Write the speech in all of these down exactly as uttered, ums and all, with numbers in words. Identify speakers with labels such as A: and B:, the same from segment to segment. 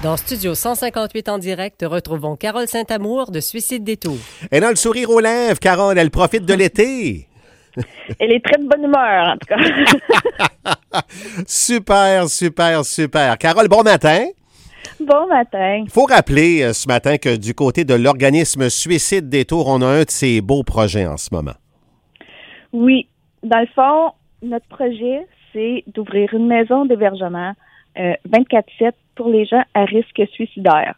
A: Dans Studio cent cinquante-huit en direct, retrouvons Carole Saint-Amour de Suicide Détour.
B: Elle a le sourire aux lèvres, Carole. Elle profite de l'été.
C: Elle est très de bonne humeur, en tout cas.
B: Super, super, super. Carole, bon matin.
C: Bon matin.
B: Il faut rappeler euh, ce matin que du côté de l'organisme Suicide Détour, on a un de ces beaux projets en ce moment.
C: Oui. Dans le fond, notre projet, c'est d'ouvrir une maison d'hébergement euh, vingt-quatre sept pour les gens à risque suicidaire.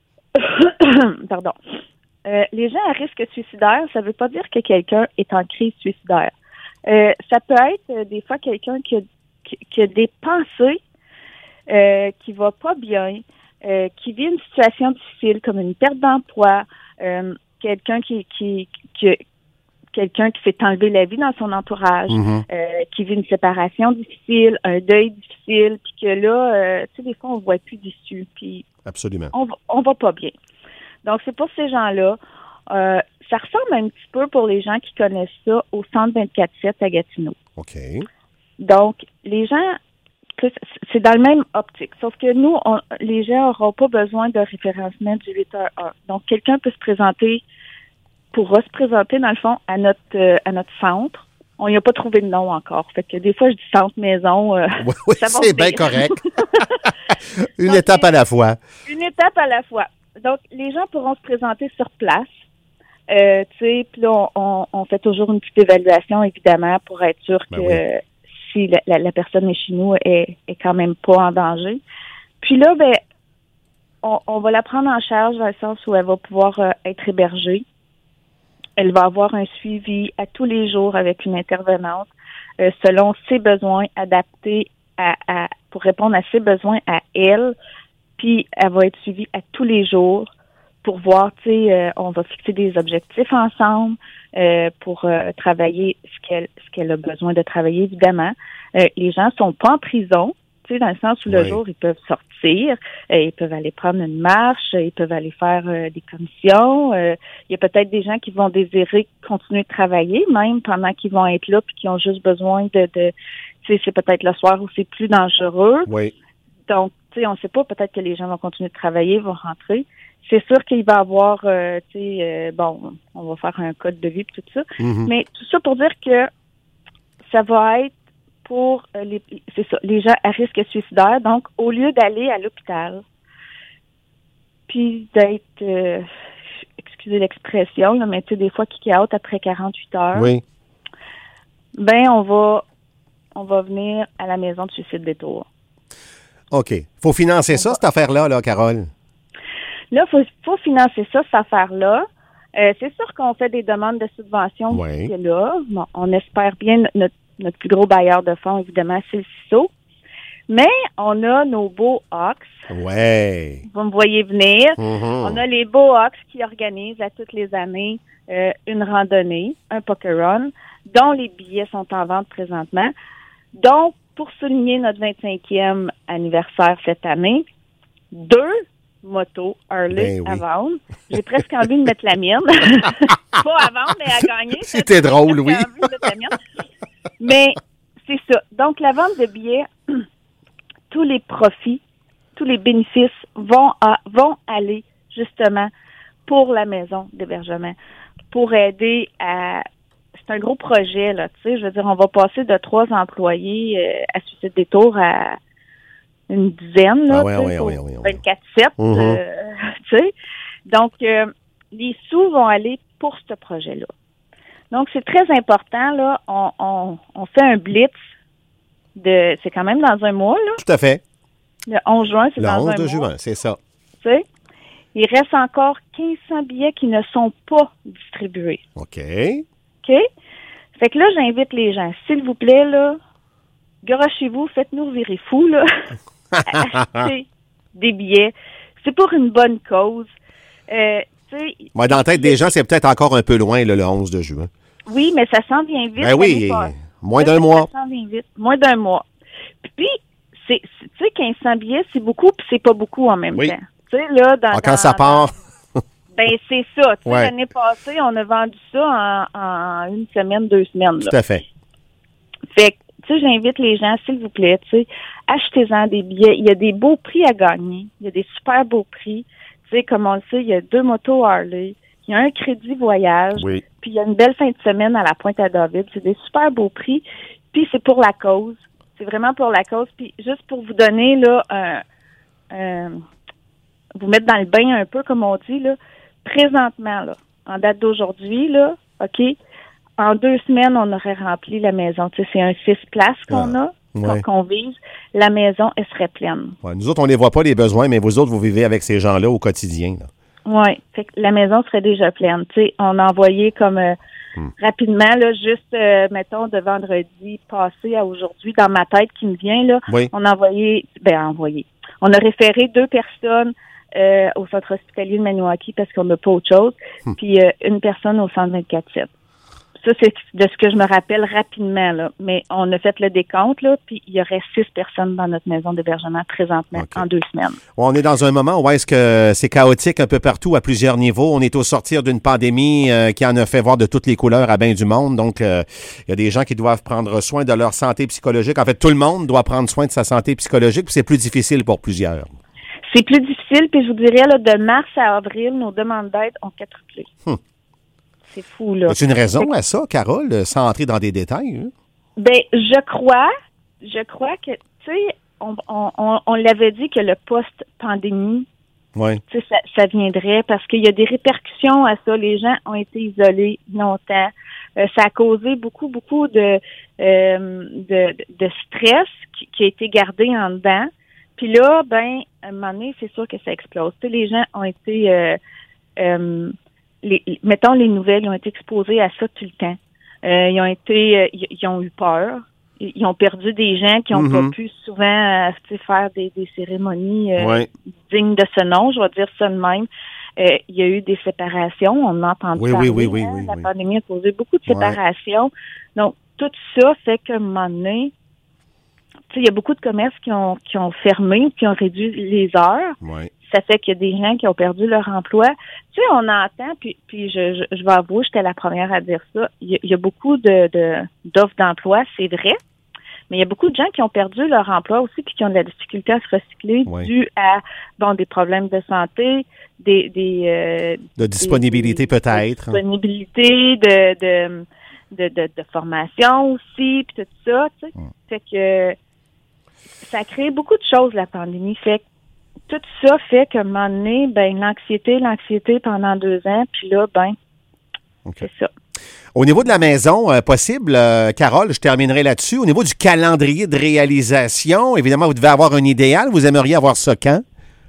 C: Pardon. Euh, les gens à risque suicidaire, ça ne veut pas dire que quelqu'un est en crise suicidaire. Euh, ça peut être euh, des fois quelqu'un qui a, qui, qui a des pensées, euh, qui va pas bien, euh, qui vit une situation difficile comme une perte d'emploi, euh, quelqu'un qui, qui, qui quelqu'un qui s'est enlevé la vie dans son entourage, mm-hmm. euh, qui vit une séparation difficile, un deuil difficile, puis que là, euh, tu sais, des fois, on ne voit plus d'issue, puis
B: absolument.
C: On, on va pas bien. Donc, c'est pour ces gens-là. Euh, ça ressemble un petit peu pour les gens qui connaissent ça au centre vingt-quatre sept à Gatineau.
B: OK.
C: Donc, les gens, c'est dans le même optique. Sauf que nous, on, les gens n'auront pas besoin de référencement du huit un un. Donc, quelqu'un peut se présenter, pourra se présenter, dans le fond, à notre euh, à notre centre. On n'y a pas trouvé de nom encore. Fait que des fois, je dis centre-maison. Euh,
B: oui, oui c'est bien correct. Une Donc, étape à la fois.
C: Une étape à la fois. Donc, les gens pourront se présenter sur place. Euh, tu sais, puis là, on, on, on fait toujours une petite évaluation, évidemment, pour être sûr que ben oui. si la, la, la personne est chez nous, est, est quand même pas en danger. Puis là, ben, on, on va la prendre en charge dans le sens où elle va pouvoir euh, être hébergée. Elle va avoir un suivi à tous les jours avec une intervenante euh, selon ses besoins, adaptés à, à pour répondre à ses besoins à elle. Puis, elle va être suivie à tous les jours pour voir, tu sais, euh, on va fixer des objectifs ensemble euh, pour euh, travailler ce qu'elle ce qu'elle a besoin de travailler, évidemment. Euh, les gens sont pas en prison, tu sais, dans le sens où le oui. jour, ils peuvent sortir, euh, ils peuvent aller prendre une marche, ils peuvent aller faire euh, des commissions. Euh, il y a peut-être des gens qui vont désirer continuer de travailler, même pendant qu'ils vont être là, puis qui ont juste besoin de, de tu sais, c'est peut-être le soir où c'est plus dangereux.
B: Oui.
C: Donc, tu sais, on ne sait pas, peut-être que les gens vont continuer de travailler, vont rentrer. C'est sûr qu'il va y avoir, euh, tu sais, euh, bon, on va faire un code de vie et tout ça. Mm-hmm. Mais tout ça pour dire que ça va être pour euh, les, c'est ça, les gens à risque suicidaire. Donc, au lieu d'aller à l'hôpital, puis d'être, euh, excusez l'expression, là, mais tu sais, des fois, kick out après quarante-huit heures.
B: Oui.
C: Ben, on va, on va venir à la maison de Suicide Détour.
B: OK. Il faut financer ça, cette affaire-là, là, Carole?
C: Là, il faut, faut financer ça, cette affaire-là. Euh, c'est sûr qu'on fait des demandes de subvention
B: oui.
C: là. Bon, on espère bien notre, notre plus gros bailleur de fonds, évidemment, c'est le C I S O. Mais on a nos beaux Hawks.
B: Ouais.
C: Vous me voyez venir.
B: Mm-hmm.
C: On a les beaux Hawks qui organisent à toutes les années euh, une randonnée, un poker run, dont les billets sont en vente présentement. Donc, pour souligner notre vingt-cinquième anniversaire cette année, deux motos Harley ben oui. à vendre. J'ai presque envie de mettre la mienne. Pas à vendre, mais à gagner.
B: C'était drôle, oui.
C: Envie de mettre la mienne. Mais c'est ça. Donc, la vente de billets, tous les profits, tous les bénéfices vont, à, vont aller justement pour la maison d'hébergement, pour aider à... C'est un gros projet, là, tu sais. Je veux dire, on va passer de trois employés euh, à Suicide Détour à une dizaine, là,
B: ah ouais,
C: tu sais,
B: ouais,
C: pour
B: ouais, ouais, ouais.
C: vingt-quatre sept,
B: mm-hmm.
C: euh, tu sais. Donc, euh, les sous vont aller pour ce projet-là. Donc, c'est très important, là. On, on, on fait un blitz de... C'est quand même dans un mois, là.
B: Tout à fait.
C: Le onze juin, c'est
B: le
C: dans un mois.
B: Le onze de juin, c'est ça.
C: Tu sais. Il reste encore quinze cents billets qui ne sont pas distribués.
B: OK.
C: OK? Fait que là, j'invite les gens, s'il vous plaît, là, garochez-vous, faites-nous virer fous, là. Achetez des billets. C'est pour une bonne cause. Euh, tu sais...
B: Ouais, dans la tête des gens, c'est peut-être encore un peu loin, là, le onze de juin.
C: Oui, mais ça s'en vient vite.
B: Ben oui, moins d'un
C: ça,
B: mois.
C: Ça s'en vient vite. Moins d'un mois. Puis, c'est, c'est, tu sais, quinze cents billets, c'est beaucoup, puis c'est pas beaucoup en même
B: oui.
C: temps. Tu sais, là, dans...
B: Ah, quand
C: dans,
B: ça part...
C: Ben, c'est ça. Tu sais,
B: ouais.
C: L'année passée, on a vendu ça en, en une semaine, deux semaines.
B: Tout
C: là.
B: à fait.
C: Fait que, tu sais, j'invite les gens, s'il vous plaît, tu sais, achetez-en des billets. Il y a des beaux prix à gagner. Il y a des super beaux prix. Tu sais, comme on le sait, il y a deux motos Harley. Il y a un crédit voyage.
B: Oui.
C: Puis il y a une belle fin de semaine à la Pointe-à-David. C'est des super beaux prix. Puis c'est pour la cause. C'est vraiment pour la cause. Puis juste pour vous donner, là, un, un, vous mettre dans le bain un peu, comme on dit, là, présentement, là, en date d'aujourd'hui, là, OK, en deux semaines, on aurait rempli la maison. Tu sais, c'est un six places qu'on
B: Ah,
C: a,
B: ouais.
C: qu'on, qu'on vise. La maison, elle serait pleine.
B: Ouais, nous autres, on les voit pas, les besoins, mais vous autres, vous vivez avec ces gens-là au quotidien. Là.
C: Oui, fait que la maison serait déjà pleine. Tu sais, on a envoyé comme euh, hmm. rapidement, là, juste, euh, mettons, de vendredi passé à aujourd'hui, dans ma tête qui me vient, là,
B: oui.
C: on a envoyé, ben envoyé, on a référé deux personnes euh, au centre hospitalier de Maniwaki parce qu'on n'a pas autre chose, hmm. puis euh, une personne au centre vingt-quatre sept. Ça, c'est de ce que je me rappelle rapidement, là. Mais on a fait le décompte, là, puis il y aurait six personnes dans notre maison d'hébergement présentement okay. en deux semaines.
B: On est dans un moment où est-ce que c'est chaotique un peu partout à plusieurs niveaux. On est au sortir d'une pandémie euh, qui en a fait voir de toutes les couleurs à bien du monde. Donc, il euh, y a des gens qui doivent prendre soin de leur santé psychologique. En fait, tout le monde doit prendre soin de sa santé psychologique, puis c'est plus difficile pour plusieurs.
C: C'est plus difficile, puis je vous dirais, là, de mars à avril, nos demandes d'aide ont quadruplé. Hum. C'est fou, là.
B: As-tu une raison à ça, Carole, sans entrer dans des détails? Hein?
C: Ben, je crois, je crois que, tu sais, on, on, on l'avait dit que le post-pandémie,
B: ouais.
C: tu sais, ça, ça viendrait parce qu'il y a des répercussions à ça. Les gens ont été isolés longtemps. Euh, ça a causé beaucoup, beaucoup de, euh, de, de stress qui, qui a été gardé en dedans. Puis là, ben, à un moment donné, c'est sûr que ça explose. Tu sais, les gens ont été... Euh, euh, Les, mettons, les nouvelles, ils ont été exposés à ça tout le temps. Euh, ils ont été, euh, ils, ils ont eu peur. Ils, ils ont perdu des gens qui n'ont mm-hmm. pas pu souvent euh, faire des, des cérémonies euh, ouais. dignes de ce nom, je vais dire ça de même. Euh, il y a eu des séparations, on en entend
B: oui,
C: parler.
B: Oui, oui, oui,
C: hein?
B: oui,
C: La
B: oui.
C: pandémie a causé beaucoup de séparations. Ouais. Donc, tout ça fait qu'à un moment donné, il y a beaucoup de commerces qui ont, qui ont fermé, qui ont réduit les heures.
B: Ouais.
C: Ça fait qu'il y a des gens qui ont perdu leur emploi. Tu sais, on entend, puis, puis je, je, je vais avouer, j'étais la première à dire ça, il y a, il y a beaucoup de, de, d'offres d'emploi, c'est vrai, mais il y a beaucoup de gens qui ont perdu leur emploi aussi puis qui ont de la difficulté à se recycler ouais. dû à, bon, des problèmes de santé, des... des euh,
B: de disponibilité
C: des,
B: peut-être.
C: De disponibilité, de, de, de, de, de formation aussi, puis tout ça, tu sais. Hum. Fait que ça a créé beaucoup de choses, la pandémie. Fait que tout ça fait qu'à un moment donné, ben, l'anxiété, l'anxiété pendant deux ans, puis là, ben, okay. c'est ça.
B: Au niveau de la maison, euh, possible, euh, Carole, je terminerai là-dessus. Au niveau du calendrier de réalisation, évidemment, vous devez avoir un idéal. Vous aimeriez avoir ça quand?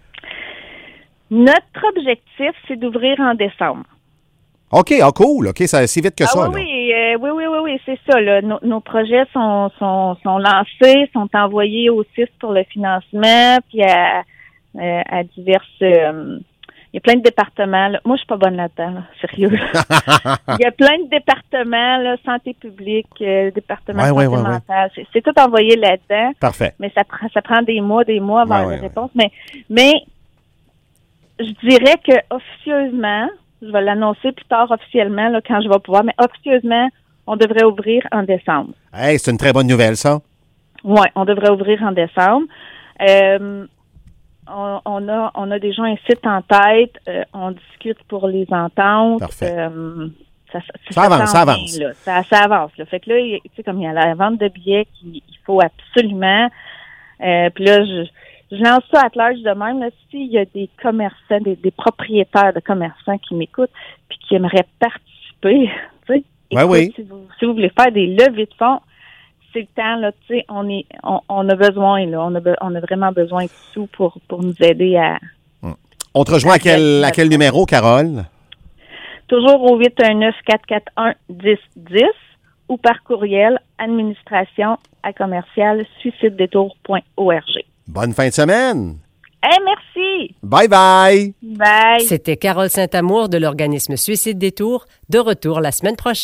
C: Notre objectif, c'est d'ouvrir en décembre.
B: OK, oh cool. OK, ça si vite que
C: ah,
B: ça.
C: Oui, là. Euh, oui, oui, oui, oui, c'est ça. Là. Nos, nos projets sont, sont, sont lancés, sont envoyés au C I S pour le financement, puis à, euh, à diverses... Euh, il y a plein de départements. Là. Moi, je suis pas bonne là-dedans, là, sérieux. Il y a plein de départements, là, santé publique, euh, département
B: ouais,
C: de santé
B: ouais, ouais,
C: mentale. Ouais. C'est, c'est tout envoyé là-dedans.
B: Parfait.
C: Mais ça prend, ça prend des mois, des mois avant
B: ouais,
C: la
B: ouais,
C: réponse. Ouais. Mais, mais je dirais que officieusement, je vais l'annoncer plus tard officiellement, là, quand je vais pouvoir, mais officieusement, on devrait ouvrir en décembre.
B: Hey, c'est une très bonne nouvelle, ça.
C: Oui, on devrait ouvrir en décembre. Euh, On, on a on a déjà un site en tête, euh, on discute pour les ententes.
B: Parfait.
C: Euh, ça, ça,
B: ça, ça avance, ça avance.
C: Là. Ça, ça avance. Là. Fait que là, tu sais, comme il y a la vente de billets qu'il il faut absolument. Euh, puis là, je, je lance ça à large de même. Là, s'il y a des commerçants, des, des propriétaires de commerçants qui m'écoutent puis qui aimeraient participer, tu sais,
B: ouais, oui.
C: si vous, si vous voulez faire des levées de fonds, c'est le temps, là, tu sais, on est, on, on a besoin, là, on a, be, on a vraiment besoin de sous pour, pour nous aider à...
B: On te rejoint à quel, à quel numéro, Carole?
C: Toujours au huit un neuf, quatre quatre un, dix dix ou par courriel administration à commercial suicide détour point org.
B: Bonne fin de semaine!
C: Hey, merci!
B: Bye bye!
C: Bye!
A: C'était Carole Saint-Amour de l'organisme Suicide Détour, de retour la semaine prochaine.